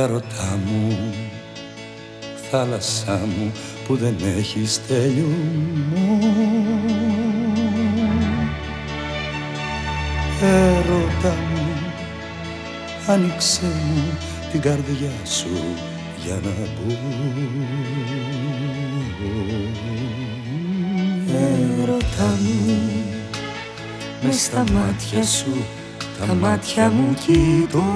Έρωτα μου, θάλασσά μου που δεν έχεις τελειωμό. Έρωτα μου, άνοιξε μου την καρδιά σου για να μπω. Έρωτα μου, μες στα μάτια σου, τα μάτια μου κοιτώ.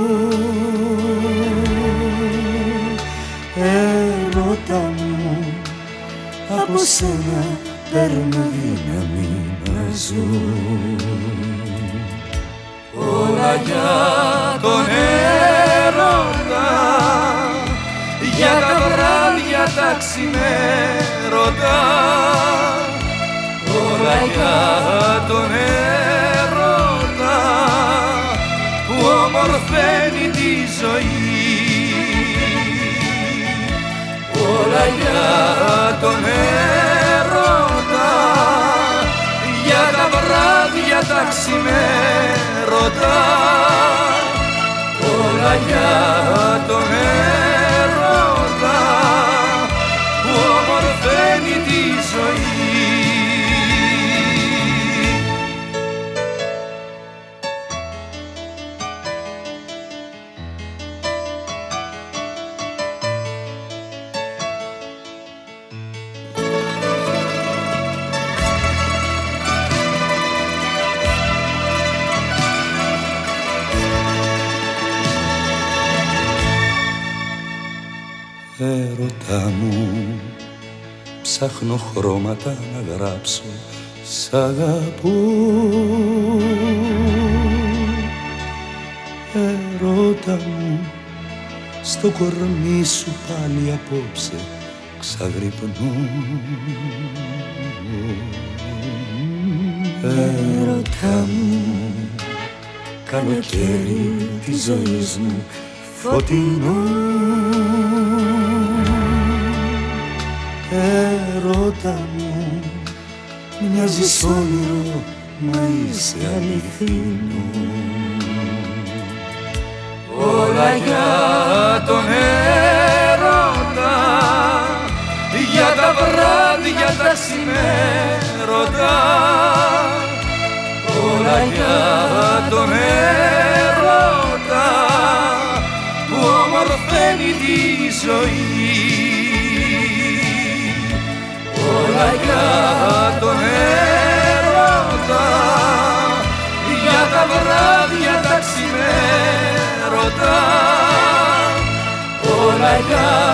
Έρωτα μου, από σένα παίρνω δύναμη να ζω. Όλα για τον έρωτα, για τα βράδια τα ξημέρωτα. Όλα για τον έρωτα που ομορφαίνει τη ζωή. Όλα για τον έρωτα, για τα βράδια τα ξημέρωτα. Όλα για τον έρωτα που ομορφαίνει τη ζωή. Έρωτα μου, ψάχνω χρώματα να γράψω σ' αγαπώ. Έρωτα μου, στο κορμί σου πάλι απόψε ξαγρυπνώ. Έρωτα μου, καλοκαίρι της ζωής μου φωτεινό. Έρωτα μου, μοιάζεις όνειρο, μα είσαι αληθινό. Όλα για τον έρωτα, για τα βράδια τα ξημέρωτα. Όλα για τον έρωτα που ομορφαίνει τη ζωή. Όλα για τον έρωτα, για τα βράδια τα ξημέρωτα. Όλα για